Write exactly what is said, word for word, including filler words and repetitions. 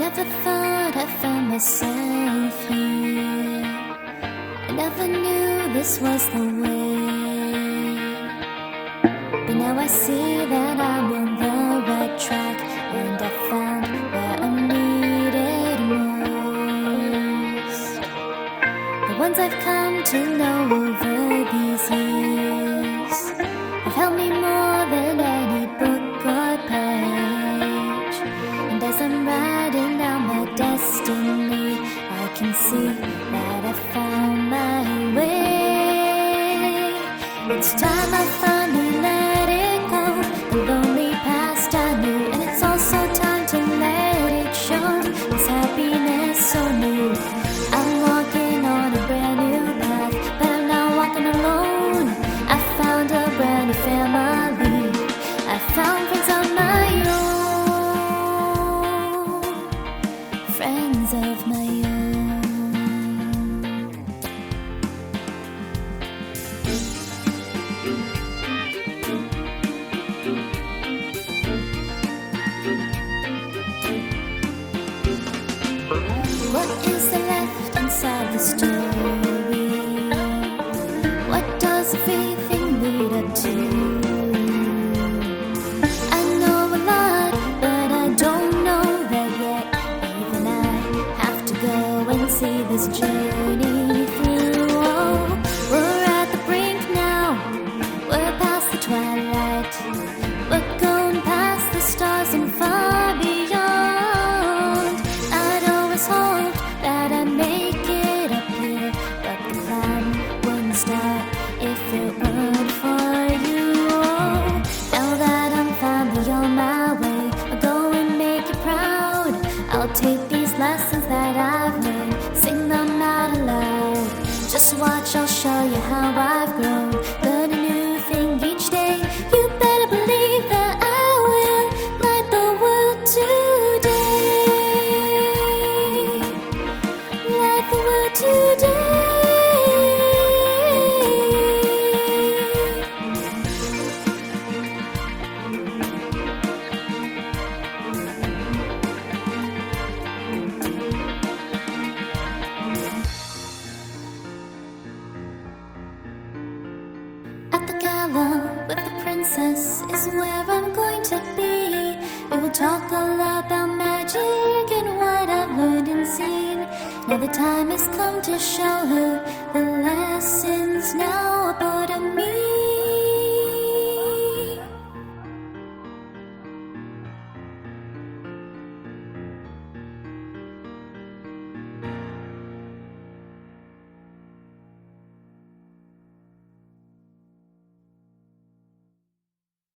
never thought I found myself here. I never knew this was the way, but now I see that I'm on the right track, and I found where I'm needed most. The ones I've come to know over these years have helped me more than any book or page. And as I'm writing down my destiny, I can see that I found my way. It's time I finally let it go, the lonely past I knew, and it's also time to let it show. This happiness so new. I'm walking on a brand new path, but I'm not walking alone. I found a brand new family. I found friends of my own, friends of my own. What is there left inside the story? What does everything lead up to? I know a lot, but I don't know that yet. Even I have to go and see this journey through. Oh, we're at the brink now. We're past the twilight. We're going past the stars and far beyond. I'd always hoped that I'd make it up here, but the climb wouldn't start if it weren't for you. Oh, now that I'm finally on my way, I'll go and make you proud. I'll take these lessons that I've learned, sing them out aloud. Just watch, I'll show you how I've grown. Learn a new thing each day. You better believe that I will light the world today. Light the world today. At the gala with the princess is where I'm going to be. We will talk all about magic and what I've learned and seen. Now the time has come to show her the lessons now about